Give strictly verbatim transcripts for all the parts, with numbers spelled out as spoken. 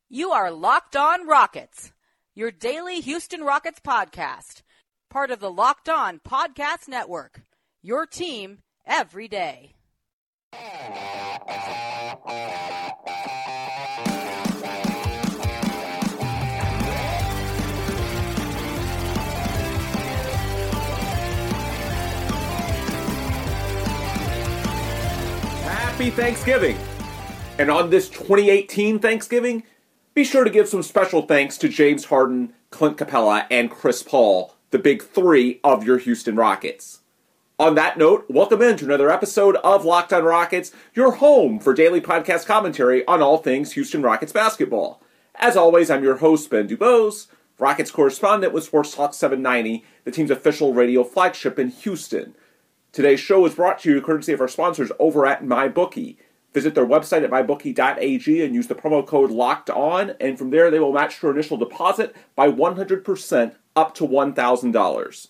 You are Locked On Rockets, your daily Houston Rockets podcast, part of the Locked On Podcast Network, your team every day. Happy Thanksgiving! And on this twenty eighteen Thanksgiving, be sure to give some special thanks to James Harden, Clint Capella, and Chris Paul, the big three of your Houston Rockets. On that note, welcome into another episode of Locked On Rockets, your home for daily podcast commentary on all things Houston Rockets basketball. As always, I'm your host, Ben Dubose, Rockets correspondent with Sports Talk seven ninety, the team's official radio flagship in Houston. Today's show is brought to you courtesy of our sponsors over at MyBookie. Visit their website at my bookie dot a g and use the promo code LOCKEDON, and from there they will match your initial deposit by one hundred percent up to one thousand dollars.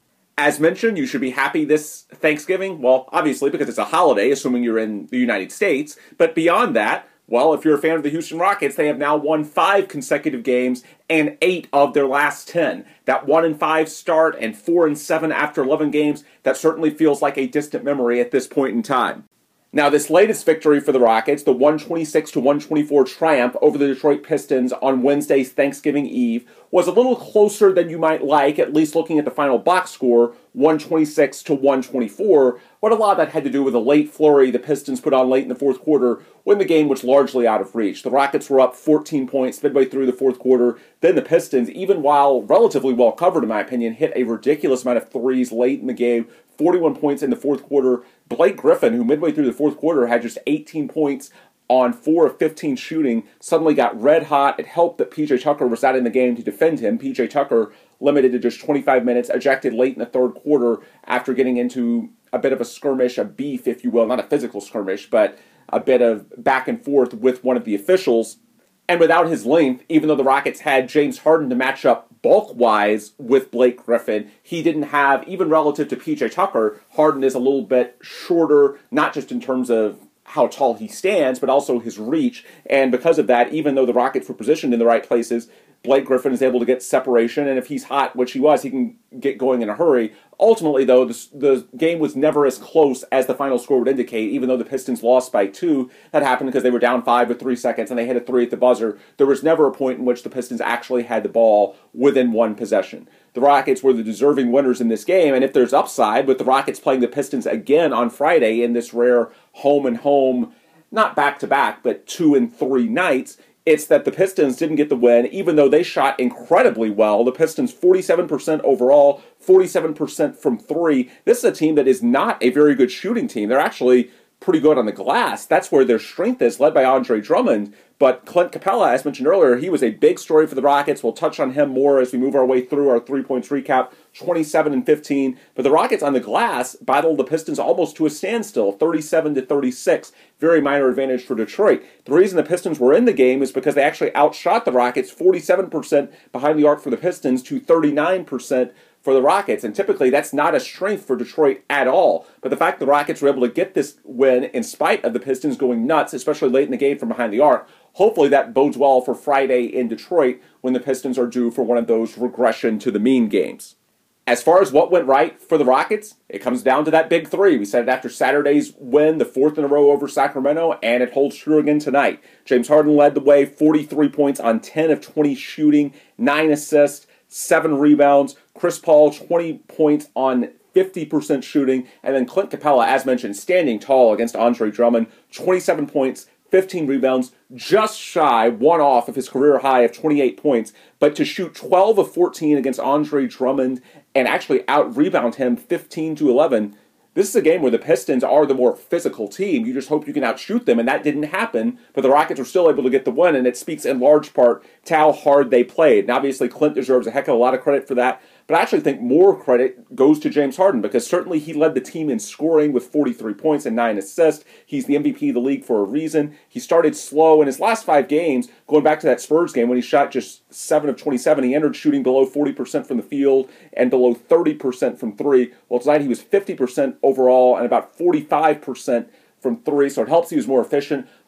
As mentioned, you should be happy this Thanksgiving, well, obviously because it's a holiday, assuming you're in the United States, but beyond that, well, if you're a fan of the Houston Rockets, they have now won five consecutive games and eight of their last ten. That one and five start and four and seven after eleven games, that certainly feels like a distant memory at this point in time. Now, this latest victory for the Rockets, the one twenty-six to one twenty-four triumph over the Detroit Pistons on Wednesday's Thanksgiving Eve, was a little closer than you might like, at least looking at the final box score, one twenty-six to one twenty-four, but a lot of that had to do with a late flurry the Pistons put on late in the fourth quarter when the game was largely out of reach. The Rockets were up fourteen points midway through the fourth quarter. Then the Pistons, even while relatively well covered in my opinion, hit a ridiculous amount of threes late in the game, forty-one points in the fourth quarter. Blake Griffin, who midway through the fourth quarter had just eighteen points on four of fifteen shooting, suddenly got red hot. It helped that P J Tucker was not in the game to defend him. P J Tucker limited to just twenty-five minutes, ejected late in the third quarter after getting into a bit of a skirmish, a beef, if you will, not a physical skirmish, but a bit of back and forth with one of the officials. And without his length, even though the Rockets had James Harden to match up bulk-wise with Blake Griffin, he didn't have, even relative to P J Tucker, Harden is a little bit shorter, not just in terms of how tall he stands, but also his reach. And because of that, even though the Rockets were positioned in the right places, Blake Griffin is able to get separation, and if he's hot, which he was, he can get going in a hurry. Ultimately, though, the, the game was never as close as the final score would indicate, even though the Pistons lost by two. That happened because they were down five with three seconds, and they hit a three at the buzzer. There was never a point in which the Pistons actually had the ball within one possession. The Rockets were the deserving winners in this game, and if there's upside with the Rockets playing the Pistons again on Friday in this rare home-and-home, not back-to-back, but two and three nights, it's that the Pistons didn't get the win, even though they shot incredibly well. The Pistons, forty-seven percent overall, forty-seven percent from three. This is a team that is not a very good shooting team. They're actually pretty good on the glass. That's where their strength is, led by Andre Drummond. But Clint Capella, as mentioned earlier, he was a big story for the Rockets. We'll touch on him more as we move our way through our three-points recap, twenty-seven and fifteen. But the Rockets on the glass battled the Pistons almost to a standstill, thirty-seven to thirty-six. Very minor advantage for Detroit. The reason the Pistons were in the game is because they actually outshot the Rockets, forty-seven percent behind the arc for the Pistons to thirty-nine percent for the Rockets, and typically that's not a strength for Detroit at all. But the fact the Rockets were able to get this win in spite of the Pistons going nuts, especially late in the game from behind the arc, hopefully that bodes well for Friday in Detroit when the Pistons are due for one of those regression to the mean games. As far as what went right for the Rockets, it comes down to that big three. We said it after Saturday's win, the fourth in a row over Sacramento, and it holds true again tonight. James Harden led the way, forty-three points on ten of twenty shooting, nine assists, seven rebounds. Chris Paul, twenty points on fifty percent shooting. And then Clint Capella, as mentioned, standing tall against Andre Drummond, twenty-seven points, fifteen rebounds, just shy, one off of his career high of twenty-eight points. But to shoot twelve of fourteen against Andre Drummond and actually out-rebound him fifteen to eleven, this is a game where the Pistons are the more physical team. You just hope you can outshoot them, and that didn't happen. But the Rockets were still able to get the win, and it speaks in large part to how hard they played. And obviously, Clint deserves a heck of a lot of credit for that. But I actually think more credit goes to James Harden, because certainly he led the team in scoring with forty-three points and nine assists. He's the M V P of the league for a reason. He started slow in his last five games, going back to that Spurs game when he shot just seven of twenty-seven. He entered shooting below forty percent from the field and below thirty percent from three. Well, tonight he was fifty percent overall and about forty-five percent from three, so it helps he was more efficient.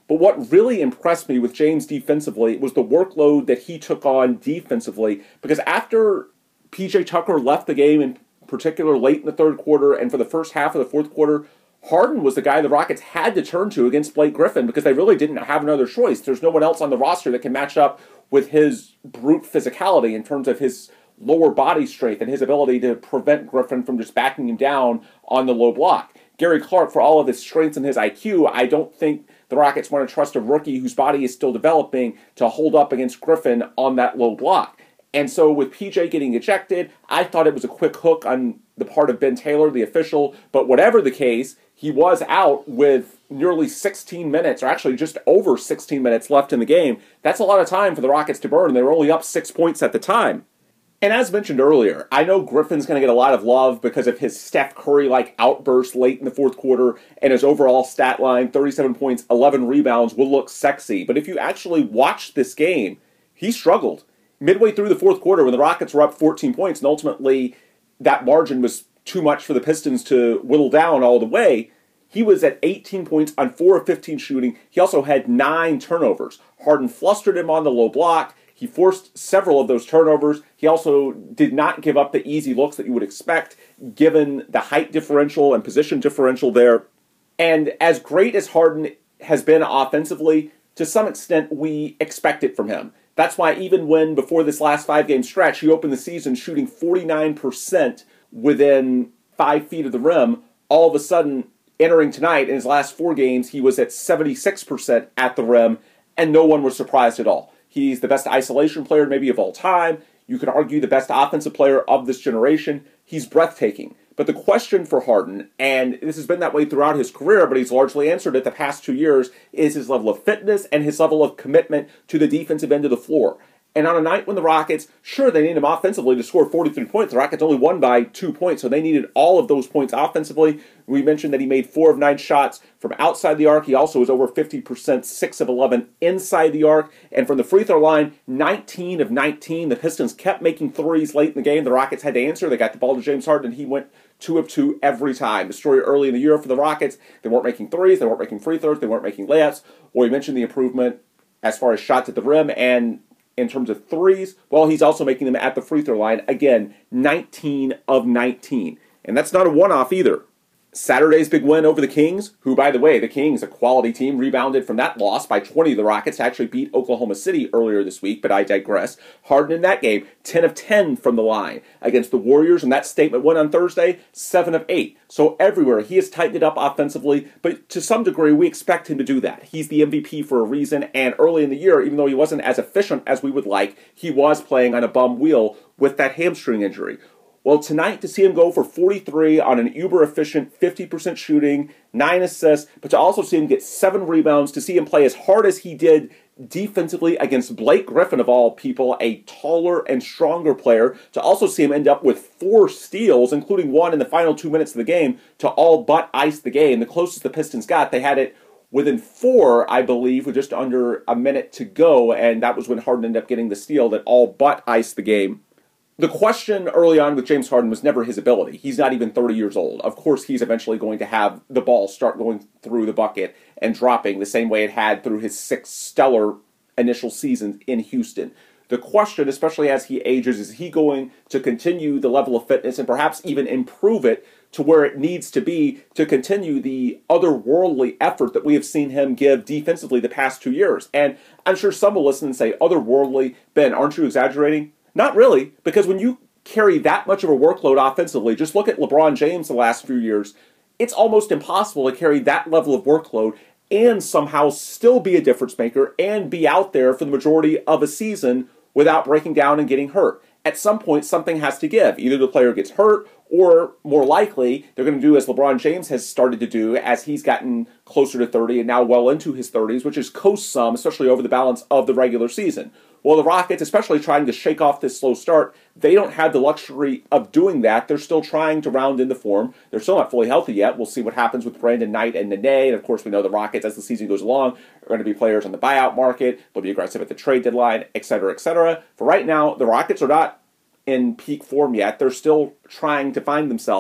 But what really impressed me with James defensively was the workload that he took on defensively, because after P J Tucker left the game, in particular late in the third quarter and for the first half of the fourth quarter, Harden was the guy the Rockets had to turn to against Blake Griffin because they really didn't have another choice. There's no one else on the roster that can match up with his brute physicality in terms of his lower body strength and his ability to prevent Griffin from just backing him down on the low block. Gary Clark, for all of his strengths and his I Q, I don't think the Rockets want to trust a rookie whose body is still developing to hold up against Griffin on that low block. And so with P J getting ejected, I thought it was a quick hook on the part of Ben Taylor, the official. But whatever the case, he was out with nearly sixteen minutes, or actually just over sixteen minutes left in the game. That's a lot of time for the Rockets to burn. They were only up six points at the time. And as mentioned earlier, I know Griffin's going to get a lot of love because of his Steph Curry-like outburst late in the fourth quarter, and his overall stat line, thirty-seven points, eleven rebounds, will look sexy. But if you actually watch this game, he struggled. Midway through the fourth quarter, when the Rockets were up fourteen points, and ultimately that margin was too much for the Pistons to whittle down all the way, he was at eighteen points on four of fifteen shooting. He also had nine turnovers. Harden flustered him on the low block. He forced several of those turnovers. He also did not give up the easy looks that you would expect, given the height differential and position differential there. And as great as Harden has been offensively, to some extent, we expect it from him. That's why even when, before this last five-game stretch, he opened the season shooting forty-nine percent within five feet of the rim, all of a sudden, entering tonight, in his last four games, he was at seventy-six percent at the rim, and no one was surprised at all. He's the best isolation player maybe of all time. You could argue the best offensive player of this generation. He's breathtaking. But the question for Harden, and this has been that way throughout his career, but he's largely answered it the past two years, is his level of fitness and his level of commitment to the defensive end of the floor. And on a night when the Rockets, sure, they need him offensively to score forty-three points. The Rockets only won by two points, so they needed all of those points offensively. We mentioned that he made four of nine shots from outside the arc. He also was over fifty percent, six of eleven inside the arc. And from the free throw line, nineteen of nineteen. The Pistons kept making threes late in the game. The Rockets had to answer. They got the ball to James Harden, and he went two of two every time. The story early in the year for the Rockets, they weren't making threes, they weren't making free throws, they weren't making layups. Well, we mentioned the improvement as far as shots at the rim, and in terms of threes, well, he's also making them at the free throw line. Again, nineteen of nineteen. And that's not a one-off either. Saturday's big win over the Kings, who, by the way, the Kings, a quality team, rebounded from that loss by twenty to the Rockets to actually beat Oklahoma City earlier this week, but I digress. Harden in that game, ten of ten from the line. Against the Warriors, and that statement win on Thursday, seven of eight. So everywhere, he has tightened it up offensively, but to some degree, we expect him to do that. He's the M V P for a reason, and early in the year, even though he wasn't as efficient as we would like, he was playing on a bum wheel with that hamstring injury. Well, tonight, to see him go for forty-three on an uber-efficient fifty percent shooting, nine assists, but to also see him get seven rebounds, to see him play as hard as he did defensively against Blake Griffin, of all people, a taller and stronger player, to also see him end up with four steals, including one in the final two minutes of the game, to all but ice the game. The closest the Pistons got, they had it within four, I believe, with just under a minute to go, and that was when Harden ended up getting the steal that all but iced the game. The question early on with James Harden was never his ability. He's not even thirty years old. Of course, he's eventually going to have the ball start going through the bucket and dropping the same way it had through his six stellar initial seasons in Houston. The question, especially as he ages, is he going to continue the level of fitness and perhaps even improve it to where it needs to be to continue the otherworldly effort that we have seen him give defensively the past two years? And I'm sure some will listen and say, otherworldly, Ben, aren't you exaggerating? Not really, because when you carry that much of a workload offensively, just look at LeBron James the last few years, it's almost impossible to carry that level of workload and somehow still be a difference maker and be out there for the majority of a season without breaking down and getting hurt. At some point, something has to give. Either the player gets hurt, or more likely, they're going to do as LeBron James has started to do as he's gotten closer to thirty and now well into his thirties, which is coast some, especially over the balance of the regular season. Well, the Rockets, especially trying to shake off this slow start, they don't have the luxury of doing that. They're still trying to round into form. They're still not fully healthy yet. We'll see what happens with Brandon Knight and Nene. And, of course, we know the Rockets, as the season goes along, are going to be players on the buyout market. They'll be aggressive at the trade deadline, et cetera, et cetera. For right now, the Rockets are not in peak form yet. They're still trying to find themselves.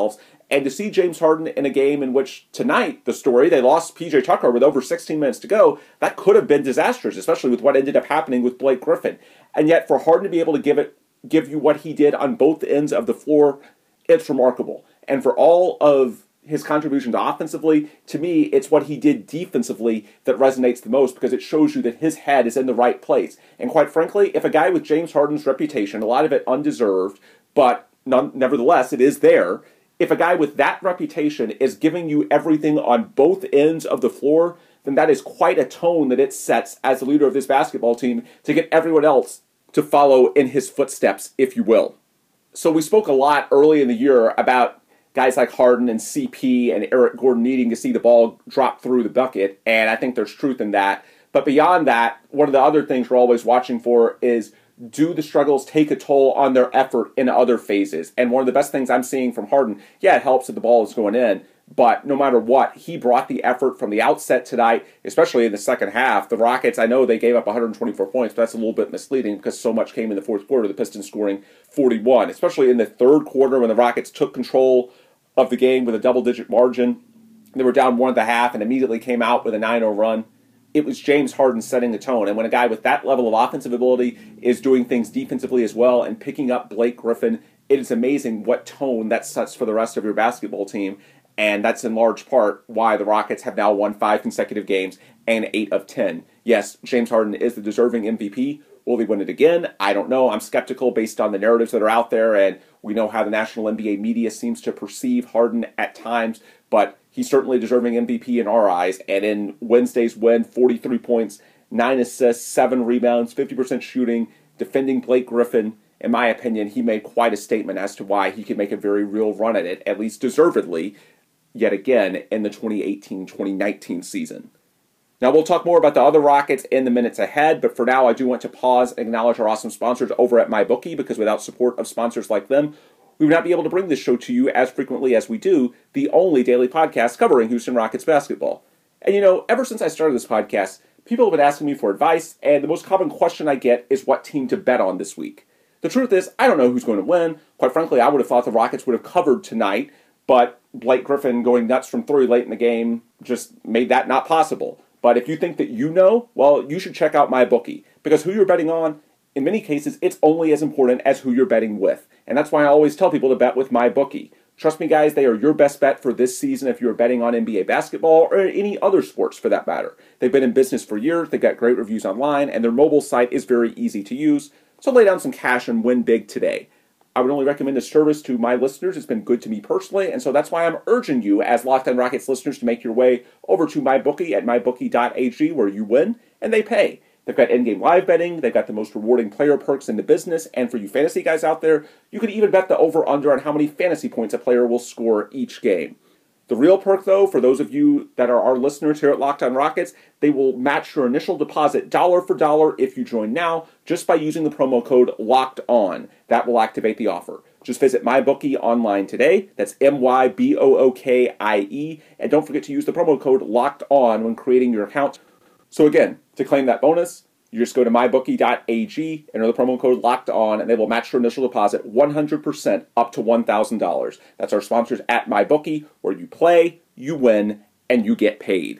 And to see James Harden in a game in which tonight, the story, they lost P J Tucker with over sixteen minutes to go, that could have been disastrous, especially with what ended up happening with Blake Griffin. And yet for Harden to be able to give it, give you what he did on both ends of the floor, it's remarkable. And for all of his contribution to offensively, to me, it's what he did defensively that resonates the most, because it shows you that his head is in the right place. And quite frankly, if a guy with James Harden's reputation, a lot of it undeserved, but none, nevertheless, it is there, if a guy with that reputation is giving you everything on both ends of the floor, then that is quite a tone that it sets as the leader of this basketball team to get everyone else to follow in his footsteps, if you will. So we spoke a lot early in the year about guys like Harden and C P and Eric Gordon needing to see the ball drop through the bucket, and I think there's truth in that. But beyond that, one of the other things we're always watching for is, do the struggles take a toll on their effort in other phases? And one of the best things I'm seeing from Harden, yeah, it helps that the ball is going in, but no matter what, he brought the effort from the outset tonight, especially in the second half. The Rockets, I know they gave up one hundred twenty-four points, but that's a little bit misleading because so much came in the fourth quarter, the Pistons scoring forty-one, especially in the third quarter when the Rockets took control of the game with a double-digit margin. They were down one at the half and immediately came out with a nine oh run. It was James Harden setting the tone. And when a guy with that level of offensive ability is doing things defensively as well and picking up Blake Griffin, it is amazing what tone that sets for the rest of your basketball team. And that's in large part why the Rockets have now won five consecutive games and eight of ten. Yes, James Harden is the deserving M V P. Will he win it again? I don't know. I'm skeptical based on the narratives that are out there, and we know how the national N B A media seems to perceive Harden at times, but he's certainly deserving M V P in our eyes. And in Wednesday's win, forty-three points, nine assists, seven rebounds, fifty percent shooting, defending Blake Griffin. In my opinion, he made quite a statement as to why he could make a very real run at it, at least deservedly, yet again in the twenty eighteen twenty nineteen season. Now, we'll talk more about the other Rockets in the minutes ahead, but for now, I do want to pause and acknowledge our awesome sponsors over at MyBookie, because without support of sponsors like them, we would not be able to bring this show to you as frequently as we do, the only daily podcast covering Houston Rockets basketball. And you know, ever since I started this podcast, people have been asking me for advice, and the most common question I get is what team to bet on this week. The truth is, I don't know who's going to win. Quite frankly, I would have thought the Rockets would have covered tonight, but Blake Griffin going nuts from three late in the game just made that not possible. But if you think that you know, well, you should check out MyBookie, because who you're betting on, in many cases, it's only as important as who you're betting with. And that's why I always tell people to bet with MyBookie. Trust me, guys, they are your best bet for this season if you're betting on N B A basketball or any other sports for that matter. They've been in business for years, they've got great reviews online, and their mobile site is very easy to use. So lay down some cash and win big today. I would only recommend this service to my listeners. It's been good to me personally, and so that's why I'm urging you as Locked On Rockets listeners to make your way over to MyBookie at my bookie dot a g, where you win and they pay. They've got in-game live betting, they've got the most rewarding player perks in the business, and for you fantasy guys out there, you can even bet the over-under on how many fantasy points a player will score each game. The real perk, though, for those of you that are our listeners here at Locked On Rockets, they will match your initial deposit dollar for dollar if you join now, just by using the promo code LOCKEDON. That will activate the offer. Just visit MyBookie online today. That's M Y B O O K I E. And don't forget to use the promo code LOCKEDON when creating your account. So again, to claim that bonus, you just go to my bookie dot a g, enter the promo code LOCKEDON, and they will match your initial deposit one hundred percent up to one thousand dollars. That's our sponsors at MyBookie, where you play, you win, and you get paid.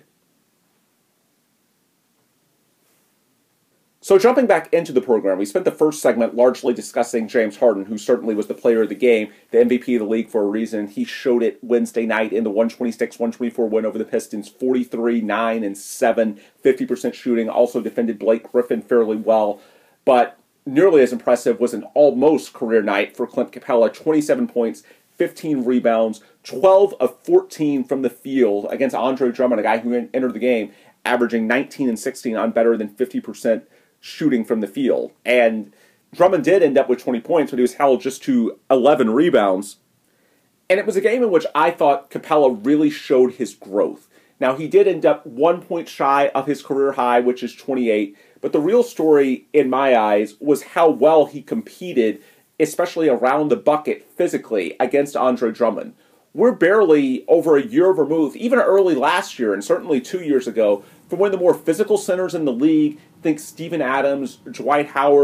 So jumping back into the program, we spent the first segment largely discussing James Harden, who certainly was the player of the game, the M V P of the league for a reason. He showed it Wednesday night in the one twenty-six one twenty-four win over the Pistons, forty-three, nine, and seven, fifty percent shooting, also defended Blake Griffin fairly well. But nearly as impressive was an almost career night for Clint Capella, twenty-seven points, fifteen rebounds, twelve of fourteen from the field against Andre Drummond, a guy who entered the game averaging nineteen and sixteen on better than fifty percent shooting from the field. And Drummond did end up with twenty points, but he was held just to eleven rebounds. And it was a game in which I thought Capella really showed his growth. Now, he did end up one point shy of his career high, which is twenty-eight. But the real story, in my eyes, was how well he competed, especially around the bucket physically, against Andre Drummond. We're barely over a year removed, even early last year, and certainly two years ago, from one of the more physical centers in the league. Think Steven Adams, Dwight Howard,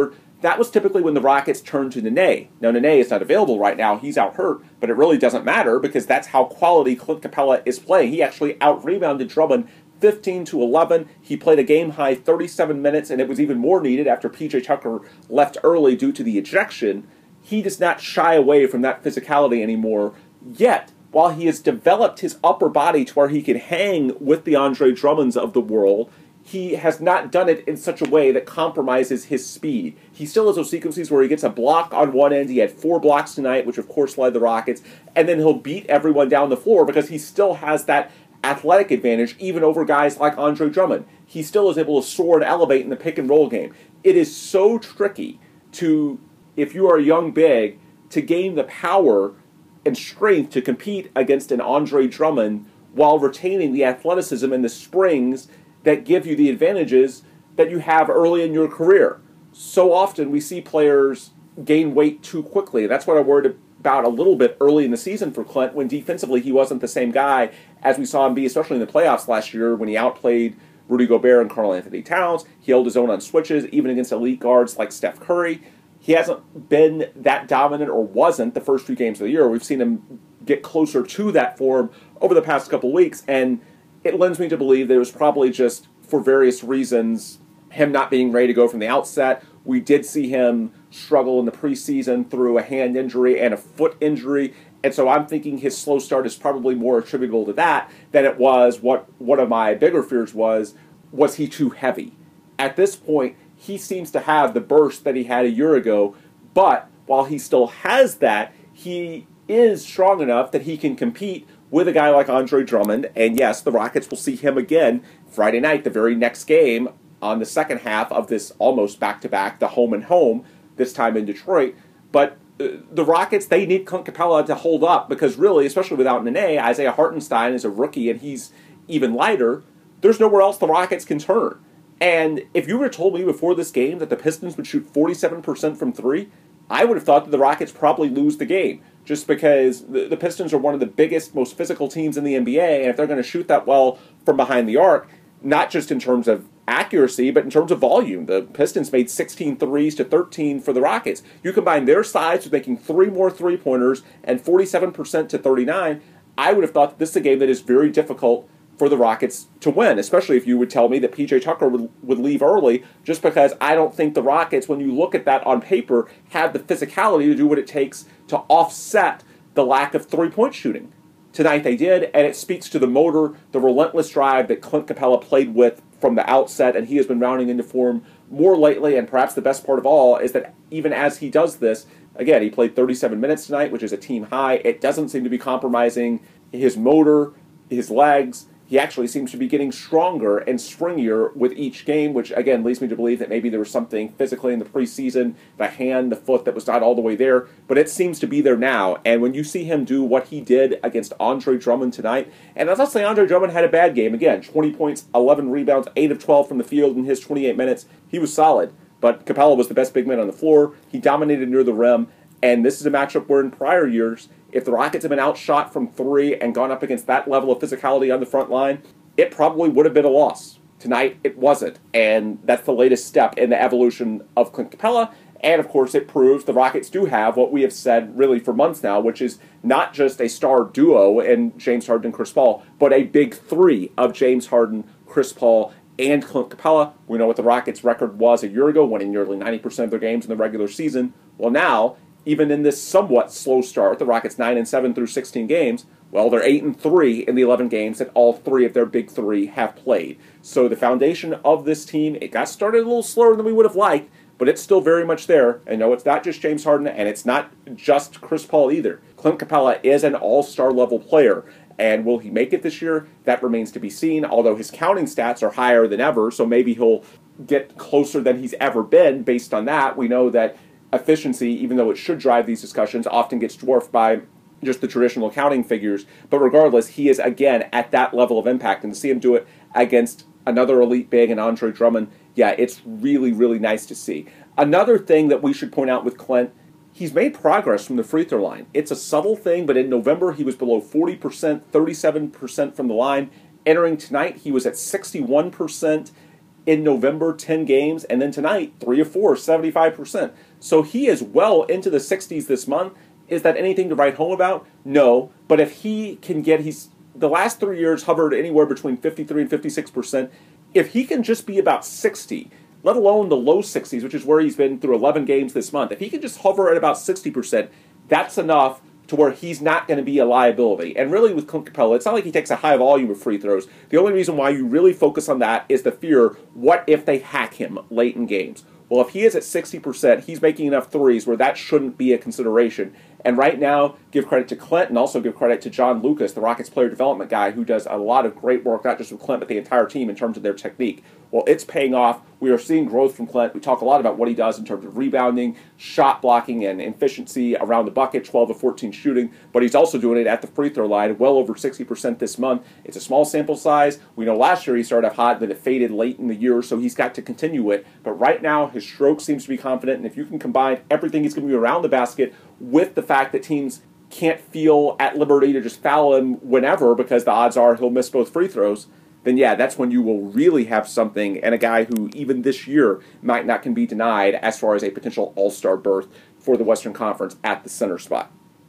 that was typically when the Rockets turned to Nene. Now, Nene is not available right now. He's out hurt, but it really doesn't matter because that's how quality Clint Capella is playing. He actually out-rebounded Drummond fifteen to eleven. He played a game-high thirty-seven minutes, and it was even more needed after P J Tucker left early due to the ejection. He does not shy away from that physicality anymore. Yet, while he has developed his upper body to where he can hang with the Andre Drummonds of the world, he has not done it in such a way that compromises his speed. He still has those sequences where he gets a block on one end. He had four blocks tonight, which of course led the Rockets, and then he'll beat everyone down the floor because he still has that athletic advantage even over guys like Andre Drummond. He still is able to soar and elevate in the pick and roll game. It is so tricky to, if you are a young big, to gain the power and strength to compete against an Andre Drummond while retaining the athleticism and the springs that give you the advantages that you have early in your career. So often we see players gain weight too quickly. That's what I worried about a little bit early in the season for Clint, when defensively he wasn't the same guy as we saw him be, especially in the playoffs last year when he outplayed Rudy Gobert and Karl Anthony Towns. He held his own on switches, even against elite guards like Steph Curry. He hasn't been that dominant, or wasn't, the first few games of the year. We've seen him get closer to that form over the past couple weeks, and it lends me to believe that it was probably just, for various reasons, him not being ready to go from the outset. We did see him struggle in the preseason through a hand injury and a foot injury, and so I'm thinking his slow start is probably more attributable to that than it was what one of my bigger fears was, was he too heavy? At this point, he seems to have the burst that he had a year ago, but while he still has that, he is strong enough that he can compete with a guy like Andre Drummond. And yes, the Rockets will see him again Friday night, the very next game on the second half of this almost back-to-back, the home and home, this time in Detroit. But uh, the Rockets, they need Clint Capella to hold up because really, especially without Nene, Isaiah Hartenstein is a rookie and he's even lighter. There's nowhere else the Rockets can turn. And if you were told me before this game that the Pistons would shoot forty-seven percent from three, I would have thought that the Rockets probably lose the game, just because the, the Pistons are one of the biggest, most physical teams in the N B A, and if they're going to shoot that well from behind the arc, not just in terms of accuracy, but in terms of volume. The Pistons made sixteen threes to thirteen for the Rockets. You combine their size with making three more three-pointers and forty-seven percent to thirty-nine, I would have thought that this is a game that is very difficult for the Rockets to win, especially if you would tell me that P J Tucker would, would leave early, just because I don't think the Rockets, when you look at that on paper, have the physicality to do what it takes to offset the lack of three-point shooting. Tonight they did, and it speaks to the motor, the relentless drive that Clint Capella played with from the outset, and he has been rounding into form more lately, and perhaps the best part of all is that even as he does this, again, he played thirty-seven minutes tonight, which is a team high. It doesn't seem to be compromising his motor, his legs. He actually seems to be getting stronger and springier with each game, which, again, leads me to believe that maybe there was something physically in the preseason, the hand, the foot, that was not all the way there, but it seems to be there now. And when you see him do what he did against Andre Drummond tonight, and let's not say Andre Drummond had a bad game. Again, twenty points, eleven rebounds, eight of twelve from the field in his twenty-eight minutes. He was solid, but Capella was the best big man on the floor. He dominated near the rim, and this is a matchup where in prior years, if the Rockets had been outshot from three and gone up against that level of physicality on the front line, it probably would have been a loss. Tonight, it wasn't, and that's the latest step in the evolution of Clint Capella, and of course it proves the Rockets do have what we have said really for months now, which is not just a star duo in James Harden and Chris Paul, but a big three of James Harden, Chris Paul, and Clint Capella. We know what the Rockets' record was a year ago, winning nearly ninety percent of their games in the regular season. Well, now, even in this somewhat slow start, the Rockets nine and seven through sixteen games, well, they're eight and three in the eleven games that all three of their big three have played. So the foundation of this team, it got started a little slower than we would have liked, but it's still very much there. And no, it's not just James Harden, and it's not just Chris Paul either. Clint Capella is an all-star level player, and will he make it this year? That remains to be seen, although his counting stats are higher than ever, so maybe he'll get closer than he's ever been based on that. We know that efficiency, even though it should drive these discussions, often gets dwarfed by just the traditional counting figures. But regardless, he is, again, at that level of impact. And to see him do it against another elite big and Andre Drummond, yeah, it's really, really nice to see. Another thing that we should point out with Clint, he's made progress from the free throw line. It's a subtle thing, but in November he was below forty percent, thirty-seven percent from the line. Entering tonight, he was at sixty-one percent. in November, ten games, and then tonight, three of four, seventy-five percent. So he is well into the sixties this month. Is that anything to write home about? No, but if he can get, he's the last three years hovered anywhere between fifty-three and fifty-six percent. If he can just be about sixty, let alone the low sixties, which is where he's been through eleven games this month, if he can just hover at about sixty percent, that's enough to where he's not going to be a liability. And really with Clint Capella, it's not like he takes a high volume of free throws. The only reason why you really focus on that is the fear, what if they hack him late in games? Well, if he is at sixty percent, he's making enough threes where that shouldn't be a consideration. And right now, give credit to Clint and also give credit to John Lucas, the Rockets player development guy, who does a lot of great work, not just with Clint, but the entire team in terms of their technique. Well, it's paying off. We are seeing growth from Clint. We talk a lot about what he does in terms of rebounding, shot blocking, and efficiency around the bucket, twelve of fourteen shooting. But he's also doing it at the free throw line, well over sixty percent this month. It's a small sample size. We know last year he started off hot, then it faded late in the year, so he's got to continue it. But right now, his stroke seems to be confident, and if you can combine everything he's going to be around the basket with the fact that teams can't feel at liberty to just foul him whenever because the odds are he'll miss both free throws, then yeah, that's when you will really have something, and a guy who even this year might not can be denied as far as a potential all-star berth for the Western Conference at the center spot.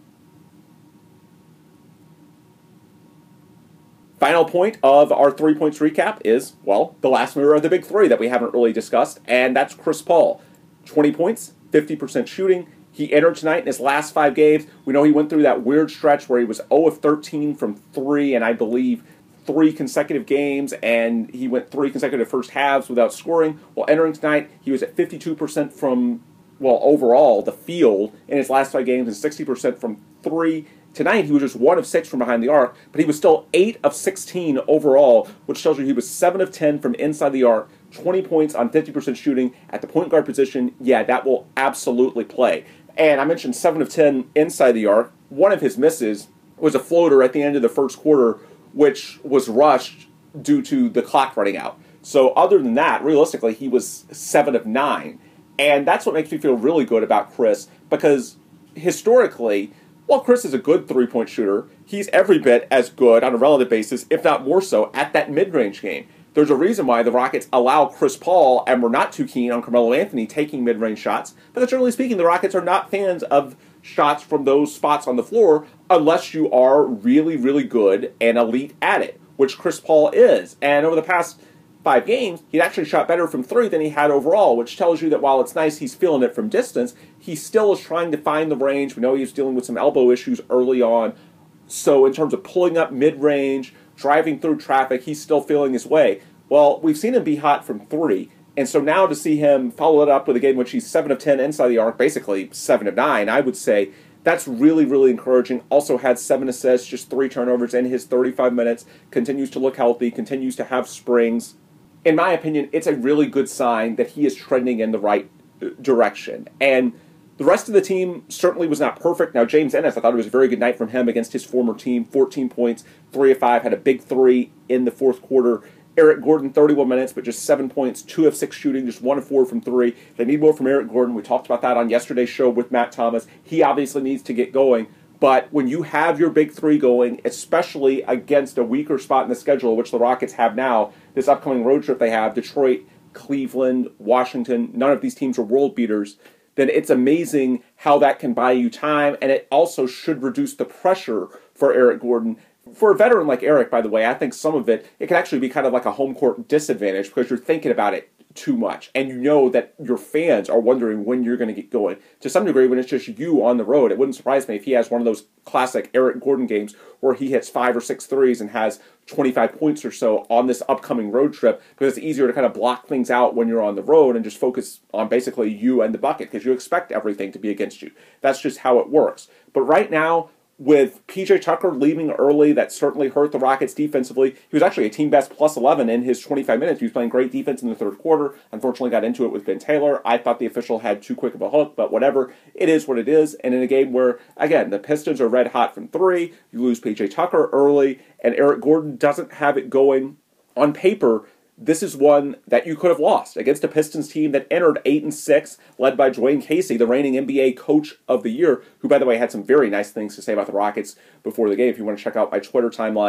Final point of our three points recap is, well, the last member of the big three that we haven't really discussed, and that's Chris Paul. twenty points, fifty percent shooting. He entered tonight in his last five games. We know he went through that weird stretch where he was zero of thirteen from three, and I believe three consecutive games, and he went three consecutive first halves without scoring. Well, entering tonight, he was at fifty-two percent from, well, overall, the field in his last five games, and sixty percent from three. Tonight, he was just one of six from behind the arc, but he was still eight of sixteen overall, which tells you he was seven of ten from inside the arc, twenty points on fifty percent shooting at the point guard position. Yeah, that will absolutely play. And I mentioned seven of ten inside the arc. One of his misses was a floater at the end of the first quarter, which was rushed due to the clock running out. So other than that, realistically, he was seven of nine. And that's what makes me feel really good about Chris, because historically, while Chris is a good three-point shooter, he's every bit as good on a relative basis, if not more so, at that mid-range game. There's a reason why the Rockets allow Chris Paul, and we're not too keen on Carmelo Anthony taking mid-range shots, but generally speaking, the Rockets are not fans of shots from those spots on the floor unless you are really, really good and elite at it, which Chris Paul is. And over the past five games, he'd actually shot better from three than he had overall, which tells you that while it's nice he's feeling it from distance, he still is trying to find the range. We know he was dealing with some elbow issues early on. So in terms of pulling up mid-range, driving through traffic, he's still feeling his way. Well, we've seen him be hot from three, and so now to see him follow it up with a game in which he's seven of ten inside the arc, basically seven of nine, I would say that's really, really encouraging. Also had seven assists, just three turnovers in his thirty-five minutes, continues to look healthy, continues to have springs. In my opinion, it's a really good sign that he is trending in the right direction. And the rest of the team certainly was not perfect. Now, James Ennis, I thought it was a very good night from him against his former team. fourteen points, three of five, had a big three in the fourth quarter. Eric Gordon, thirty-one minutes, but just seven points, two of six shooting, just one of four from three. They need more from Eric Gordon. We talked about that on yesterday's show with Matt Thomas. He obviously needs to get going. But when you have your big three going, especially against a weaker spot in the schedule, which the Rockets have now, this upcoming road trip they have, Detroit, Cleveland, Washington, none of these teams are world beaters, then it's amazing how that can buy you time, and it also should reduce the pressure for Eric Gordon. For a veteran like Eric, by the way, I think some of it, it can actually be kind of like a home court disadvantage because you're thinking about it too much. And you know that your fans are wondering when you're going to get going. To some degree, when it's just you on the road, it wouldn't surprise me if he has one of those classic Eric Gordon games where he hits five or six threes and has twenty-five points or so on this upcoming road trip, because it's easier to kind of block things out when you're on the road and just focus on basically you and the bucket because you expect everything to be against you. That's just how it works. But right now, with P J Tucker leaving early, that certainly hurt the Rockets defensively. He was actually a team best plus eleven in his twenty-five minutes. He was playing great defense in the third quarter. Unfortunately got into it with Ben Taylor. I thought the official had too quick of a hook, but whatever. It is what it is. And in a game where, again, the Pistons are red hot from three, you lose P J Tucker early, and Eric Gordon doesn't have it going on paper. This is one that you could have lost against a Pistons team that entered eight and six, led by Dwayne Casey, the reigning N B A Coach of the Year, who, by the way, had some very nice things to say about the Rockets before the game. If you want to check out my Twitter timeline,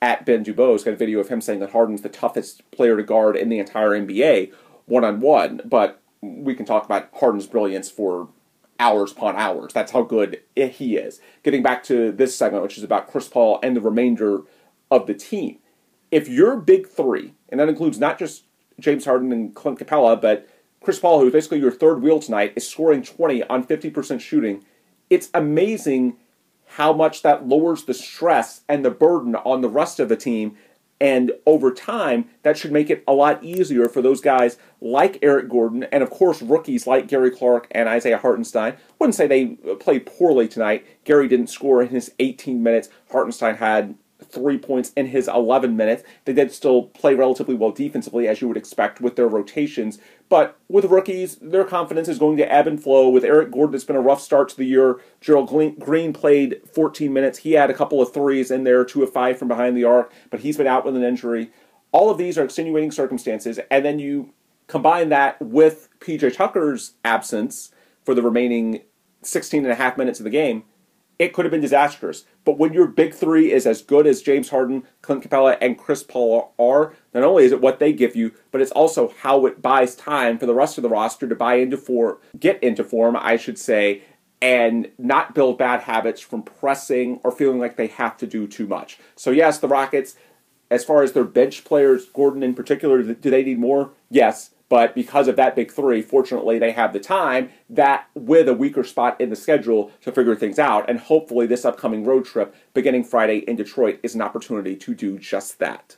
at Ben Dubose, got a video of him saying that Harden's the toughest player to guard in the entire N B A one-on-one. But we can talk about Harden's brilliance for hours upon hours. That's how good he is. Getting back to this segment, which is about Chris Paul and the remainder of the team. If your big three, and that includes not just James Harden and Clint Capella, but Chris Paul, who's basically your third wheel tonight, is scoring twenty on fifty percent shooting, it's amazing how much that lowers the stress and the burden on the rest of the team. And over time, that should make it a lot easier for those guys like Eric Gordon, and of course rookies like Gary Clark and Isaiah Hartenstein. I wouldn't say they played poorly tonight. Gary didn't score in his eighteen minutes. Hartenstein had three points in his eleven minutes. They did still play relatively well defensively, as you would expect with their rotations. But with rookies, their confidence is going to ebb and flow. With Eric Gordon, it's been a rough start to the year. Gerald Green played fourteen minutes. He had a couple of threes in there, two of five from behind the arc, but he's been out with an injury. All of these are extenuating circumstances, and then you combine that with P J Tucker's absence for the remaining sixteen and a half minutes of the game. It could have been disastrous. But when your big three is as good as James Harden, Clint Capella, and Chris Paul are, not only is it what they give you, but it's also how it buys time for the rest of the roster to buy into form, get into form, I should say, and not build bad habits from pressing or feeling like they have to do too much. So yes, the Rockets, as far as their bench players, Gordon in particular, do they need more? Yes. But because of that big three, fortunately, they have the time that with a weaker spot in the schedule to figure things out. And hopefully this upcoming road trip beginning Friday in Detroit is an opportunity to do just that.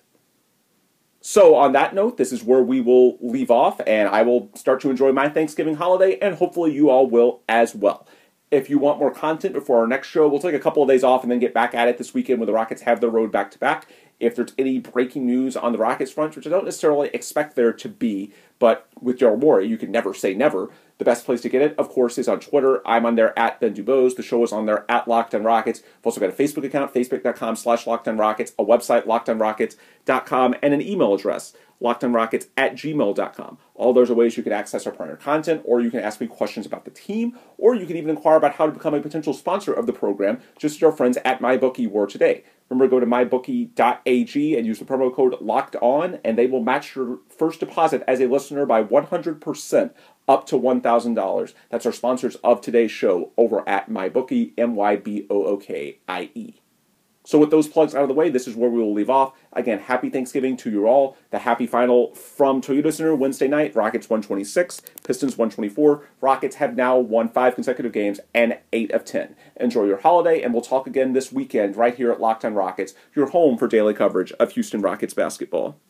So on that note, this is where we will leave off, and I will start to enjoy my Thanksgiving holiday, and hopefully you all will as well. If you want more content before our next show, we'll take a couple of days off and then get back at it this weekend when the Rockets have their road back-to-back. If there's any breaking news on the Rockets front, which I don't necessarily expect there to be, but with Daryl Morey, you can never say never. The best place to get it, of course, is on Twitter. I'm on there at Ben Dubose. The show is on there at Locked On Rockets. We've also got a Facebook account, facebook.com slash Locked On Rockets, a website, locked on rockets dot com, and an email address, lockedonrockets at gmail dot com. All those are ways you can access our prior content, or you can ask me questions about the team, or you can even inquire about how to become a potential sponsor of the program, just as our friends at MyBookie were today. Remember, go to my bookie dot a g and use the promo code LOCKEDON, and they will match your first deposit as a listener by one hundred percent up to one thousand dollars. That's our sponsors of today's show over at MyBookie, M Y B O O K I E. So with those plugs out of the way, this is where we will leave off. Again, happy Thanksgiving to you all. The happy final from Toyota Center Wednesday night, Rockets one twenty-six, Pistons one twenty-four. Rockets have now won five consecutive games and eight of ten. Enjoy your holiday, and we'll talk again this weekend right here at Locked On Rockets, your home for daily coverage of Houston Rockets basketball.